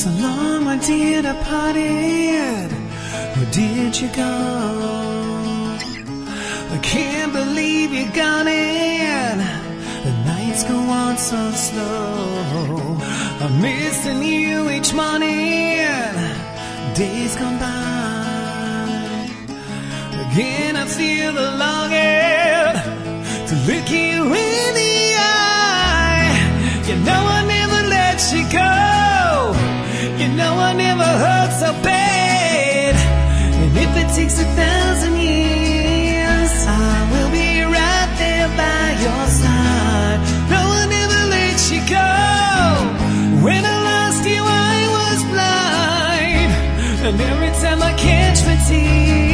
So long, my dear departed, where did you go? I can't believe you're gone in. The nights go on so slow. I'm missing you each morning. Days gone by. Again I feel the longing to look you in the eye. You know I never let you go. You know I never hurt so bad. And if it takes 1,000 years, I will be right there by your side. No, I never let you go. When I lost you I was blind, and every time I catch my tears,